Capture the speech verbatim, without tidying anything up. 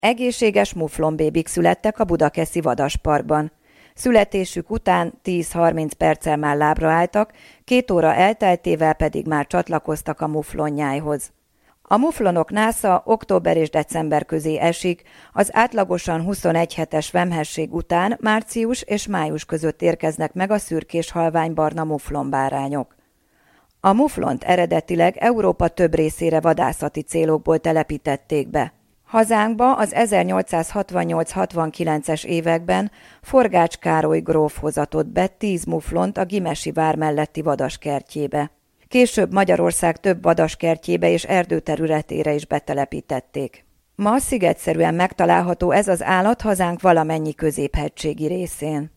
Egészséges muflonbébik születtek a Budakeszi Vadasparkban. Születésük után tíz-harminc perccel már lábra álltak, két óra elteltével pedig már csatlakoztak a muflonnyájhoz. A muflonok násza október és december közé esik, az átlagosan huszonegy hetes vemhesség után március és május között érkeznek meg a szürkés halványbarna muflonbárányok. A muflont eredetileg Európa több részére vadászati célokból telepítették be. Hazánkba az ezernyolcszázhatvannyolc-hatvankilences években Forgács Károly gróf hozatott be tíz muflont a Gimesi vár melletti vadaskertjébe. Később Magyarország több vadaskertjébe és erdőterületére is betelepítették. Ma szigetszerűen megtalálható ez az állat hazánk valamennyi középhegységi részén.